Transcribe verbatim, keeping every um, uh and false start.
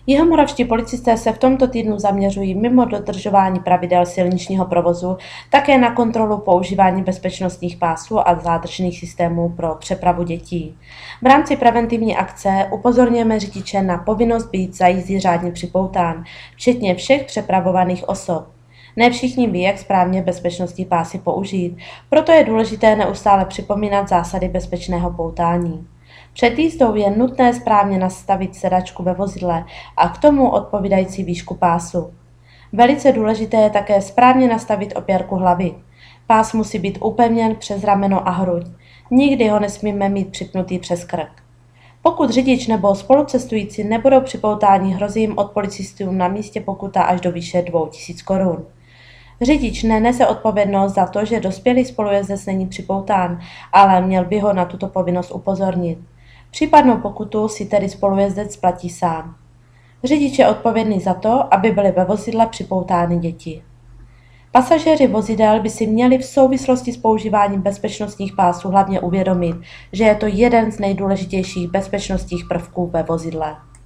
Jihomoravští policisté se v tomto týdnu zaměřují mimo dodržování pravidel silničního provozu také na kontrolu používání bezpečnostních pásů a zádržných systémů pro přepravu dětí. V rámci preventivní akce upozorňujeme řidiče na povinnost být za jízdy řádně připoután, včetně všech přepravovaných osob. Ne všichni ví, jak správně bezpečnostní pásy použít, proto je důležité neustále připomínat zásady bezpečného poutání. Před jízdou je nutné správně nastavit sedačku ve vozidle a k tomu odpovídající výšku pásu. Velice důležité je také správně nastavit opěrku hlavy. Pás musí být upevněn přes rameno a hruď. Nikdy ho nesmíme mít připnutý přes krk. Pokud řidič nebo spolucestující nebudou připoutáni, hrozí jim od policistů na místě pokuta až do výše dvou tisíc korun. Řidič nenese odpovědnost za to, že dospělý spolujezdec není připoután, ale měl by ho na tuto povinnost upozornit. Případnou pokutu si tedy spolujezdec platí sám. Řidič je odpovědný za to, aby byly ve vozidle připoutány děti. Pasažéři vozidel by si měli v souvislosti s používáním bezpečnostních pásů hlavně uvědomit, že je to jeden z nejdůležitějších bezpečnostních prvků ve vozidle.